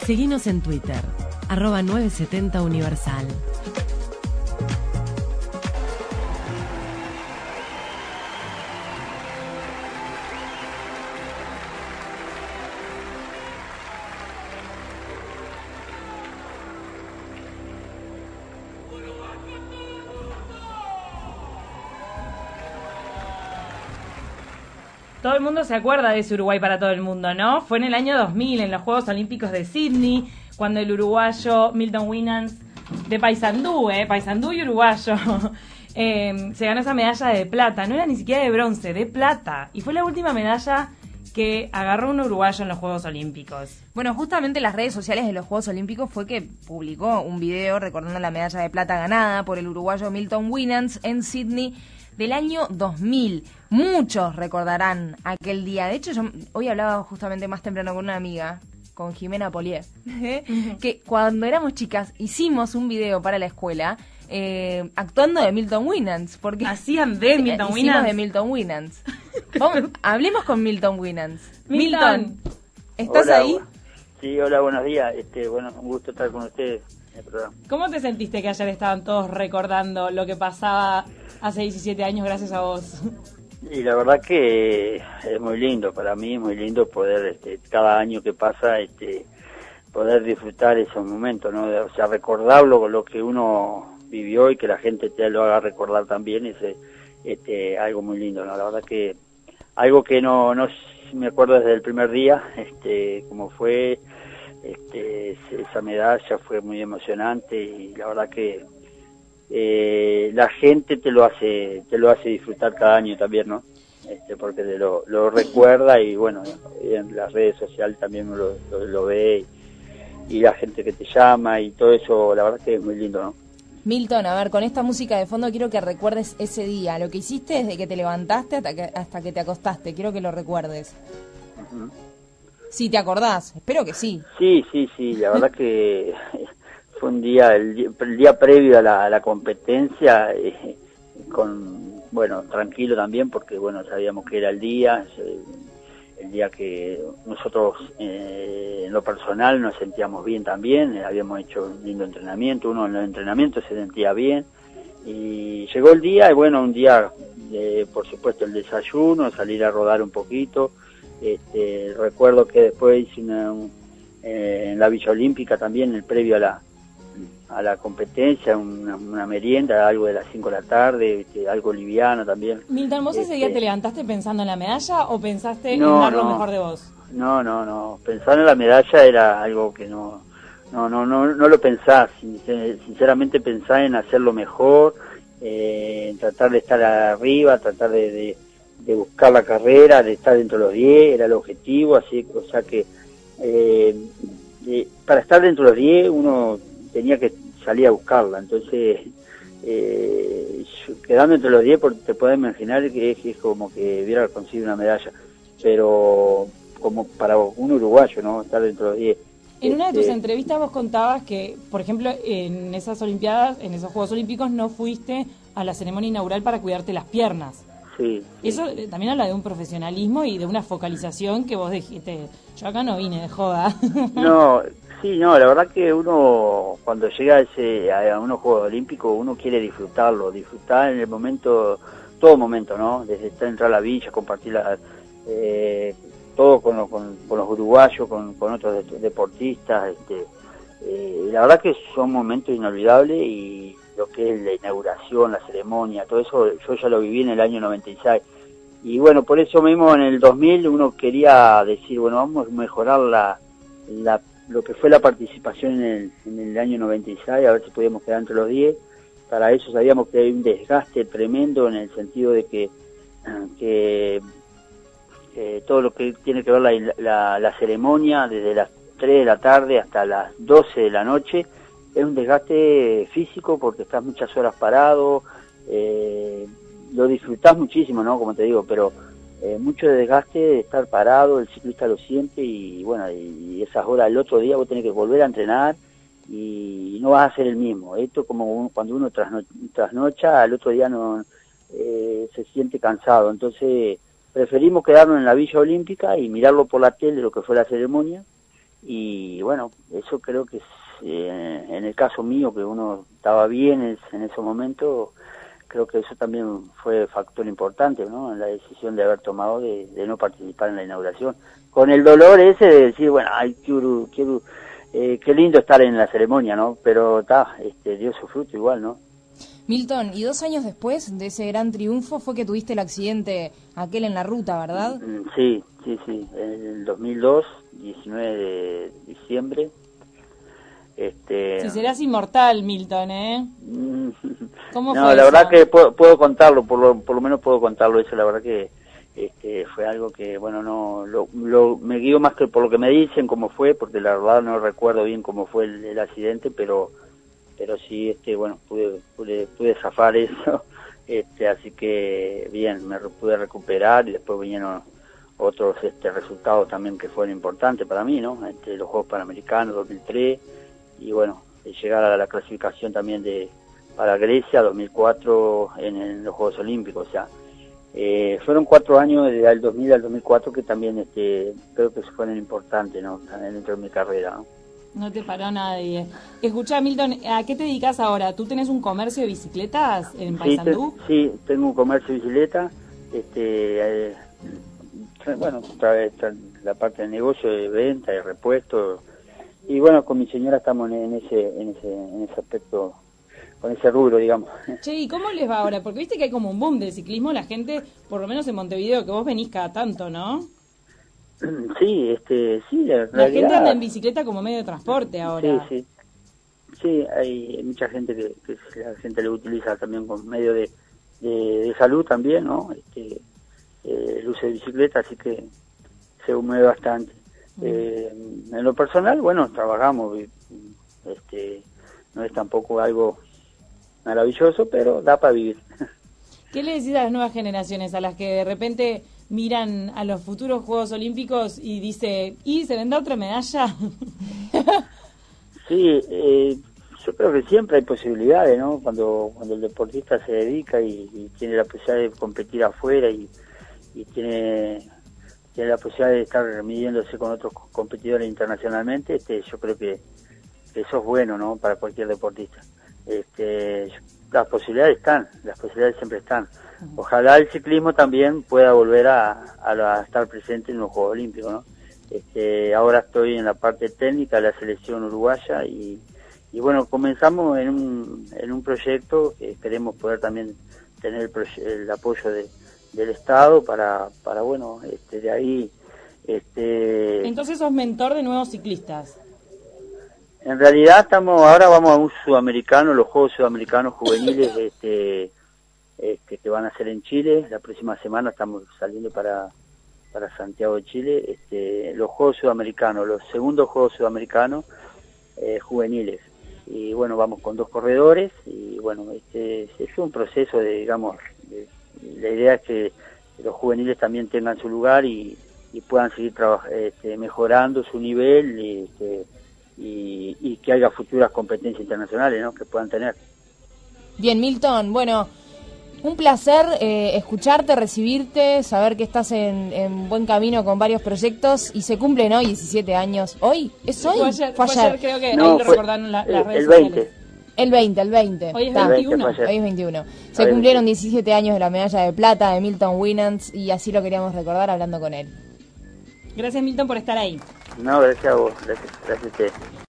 Seguinos en Twitter, @970universal. Todo el mundo se acuerda de ese Uruguay para todo el mundo, ¿no? Fue en el año 2000, en los Juegos Olímpicos de Sydney, cuando el uruguayo Milton Winans, de Paysandú, Paysandú y uruguayo, se ganó esa medalla de plata. No era ni siquiera de bronce, de plata. Y fue la última medalla que agarró un uruguayo en los Juegos Olímpicos. Bueno, justamente las redes sociales de los Juegos Olímpicos fue que publicó un video recordando la medalla de plata ganada por el uruguayo Milton Winans en Sydney del año 2000. Muchos recordarán aquel día. De hecho, yo hoy hablaba justamente más temprano con una amiga, con Jimena Polier, que cuando éramos chicas hicimos un video para la escuela actuando de Milton Winans. Porque ¿hacían de Milton Winans? Hicimos de Milton Winans. Hablemos con Milton Winans. Milton, ¿estás hola, ahí? Sí, hola, buenos días. Bueno, un gusto estar con ustedes en el programa. ¿Cómo te sentiste que ayer estaban todos recordando lo que pasaba hace 17 años gracias a vos? Y la verdad que es muy lindo, para mí es muy lindo poder, cada año que pasa, poder disfrutar esos momentos, ¿no? O sea, recordarlo con lo que uno vivió y que la gente te lo haga recordar también, es algo muy lindo, ¿no? La verdad que algo que no me acuerdo desde el primer día, como fue, esa medalla fue muy emocionante y la verdad que la gente te lo hace disfrutar cada año también, ¿no? Porque lo recuerda y bueno, en las redes sociales también uno lo ve y la gente que te llama y todo eso, la verdad que es muy lindo, ¿no? Milton, a ver, con esta música de fondo quiero que recuerdes ese día, lo que hiciste desde que te levantaste hasta que te acostaste, quiero que lo recuerdes. Uh-huh. Si te acordás, espero que sí. Sí, la verdad que fue un día, el día previo a la competencia, bueno, tranquilo también, porque bueno, sabíamos que era el día que nosotros en lo personal nos sentíamos bien también, habíamos hecho un lindo entrenamiento, uno en los entrenamientos se sentía bien, y llegó el día, y bueno, un día, por supuesto, el desayuno, salir a rodar un poquito, recuerdo que después hice en la Villa Olímpica también, el previo a la competencia, una merienda, algo de las 5 de la tarde, algo liviano también. Milton, ¿vos ese día te levantaste pensando en la medalla o pensaste en dar lo mejor de vos? No, pensar en la medalla era algo que no lo pensás, sinceramente pensar en hacerlo mejor, en tratar de estar arriba, tratar de buscar la carrera, de estar dentro de los 10, era el objetivo, así, o sea que para estar dentro de los 10 uno tenía que salir a buscarla, entonces quedando entre los 10 te puedes imaginar que es como que hubiera conseguido una medalla, pero como para un uruguayo, ¿no? Estar dentro de los 10. En una de tus entrevistas vos contabas que, por ejemplo, en esas Olimpiadas, en esos Juegos Olímpicos, no fuiste a la ceremonia inaugural para cuidarte las piernas. Sí. Eso también habla de un profesionalismo y de una focalización que vos dijiste, yo acá no vine de joda. No, la verdad que uno cuando llega a unos Juegos Olímpicos uno quiere disfrutar en el momento, todo momento, ¿no? Desde entrar a la villa, compartir todo con los uruguayos, con otros deportistas, la verdad que son momentos inolvidables y lo que es la inauguración, la ceremonia, todo eso yo ya lo viví en el año 96 y bueno, por eso mismo en el 2000 uno quería decir, bueno, vamos a mejorar lo que fue la participación en el año 96, a ver si podíamos quedar entre los 10. Para eso sabíamos que hay un desgaste tremendo en el sentido de que todo lo que tiene que ver la ceremonia, desde las 3 de la tarde hasta las 12 de la noche, es un desgaste físico porque estás muchas horas parado, lo disfrutás muchísimo, ¿no? Como te digo, pero mucho de desgaste de estar parado, el ciclista lo siente y bueno, y esas horas el otro día vos tenés que volver a entrenar y no vas a ser el mismo. Esto como cuando uno trasnocha, al otro día no se siente cansado. Entonces preferimos quedarnos en la Villa Olímpica y mirarlo por la tele, lo que fue la ceremonia, y bueno, eso creo que en el caso mío, que uno estaba bien en esos momentos, creo que eso también fue factor importante, ¿no? En la decisión de haber tomado de no participar en la inauguración. Con el dolor ese de decir, bueno, ay, qué lindo estar en la ceremonia, ¿no? Pero dio su fruto igual, ¿no? Milton, y 2 años después de ese gran triunfo fue que tuviste el accidente aquel en la ruta, ¿verdad? Sí, en el 2002, 19 de diciembre. Si serás inmortal, Milton, ¿eh? ¿Cómo no, fue la eso? verdad que puedo contarlo, por lo menos puedo contarlo eso, la verdad que fue algo que, bueno, no me guío más que por lo que me dicen cómo fue, porque la verdad no recuerdo bien cómo fue el accidente, pero sí, bueno, pude zafar eso, así que bien, pude recuperar y después vinieron otros resultados también que fueron importantes para mí, ¿no? Los Juegos Panamericanos 2003 y bueno, llegar a la clasificación también para Grecia 2004 en los Juegos Olímpicos, o sea, fueron 4 años desde el 2000 al 2004 que también creo que fueron importantes, ¿no? También dentro de mi carrera, ¿no? No te paró nadie. Escuchá, Milton, ¿a qué te dedicas ahora? ¿Tú tenés un comercio de bicicletas en Paysandú? Sí, tengo un comercio de bicicleta, bueno, la parte de negocio, de venta, de repuesto, y bueno, con mi señora estamos en ese aspecto, con ese rubro, digamos. Che, ¿y cómo les va ahora? Porque viste que hay como un boom del ciclismo, la gente, por lo menos en Montevideo, que vos venís cada tanto, ¿no? Sí, la La gente anda en bicicleta como medio de transporte ahora. Sí, hay mucha gente que la gente lo utiliza también como medio de salud también, ¿no? El uso de bicicleta, así que se mueve bastante. En lo personal, bueno, trabajamos, no es tampoco algo maravilloso, pero da para vivir. ¿Qué le decís a las nuevas generaciones, a las que de repente miran a los futuros Juegos Olímpicos y dice, ¿y se vendrá otra medalla? Sí, yo creo que siempre hay posibilidades, ¿no? Cuando el deportista se dedica y tiene la posibilidad de competir afuera y tiene la posibilidad de estar midiéndose con otros competidores internacionalmente, yo creo que eso es bueno, ¿no? Para cualquier deportista. Las posibilidades siempre están. Ojalá el ciclismo también pueda volver a estar presente en los Juegos Olímpicos, ¿no? Ahora estoy en la parte técnica de la selección uruguaya y bueno, comenzamos en un proyecto que esperemos poder también tener el apoyo del Estado para bueno, de ahí... Entonces sos mentor de nuevos ciclistas. En realidad ahora vamos a un sudamericano, los Juegos Sudamericanos Juveniles, que van a ser en Chile. La próxima semana estamos saliendo para Santiago de Chile, los Juegos Sudamericanos, los segundos Juegos Sudamericanos juveniles. Y bueno, vamos con 2 corredores y bueno, es un proceso la idea es que los juveniles también tengan su lugar y puedan seguir mejorando su nivel y que haya futuras competencias internacionales, ¿no? Que puedan tener. Bien, Milton, bueno, un placer escucharte, recibirte, saber que estás en buen camino con varios proyectos y se cumplen hoy 17 años. ¿Hoy? ¿Es hoy? Fue ayer, creo que no, ahí lo recordaron las redes el 20. sociales. El 20. Hoy es Está. 21. Hoy es 21. Se cumplieron 17 años de la medalla de plata de Milton Winans y así lo queríamos recordar hablando con él. Gracias, Milton, por estar ahí. No, gracias a vos, gracias a usted.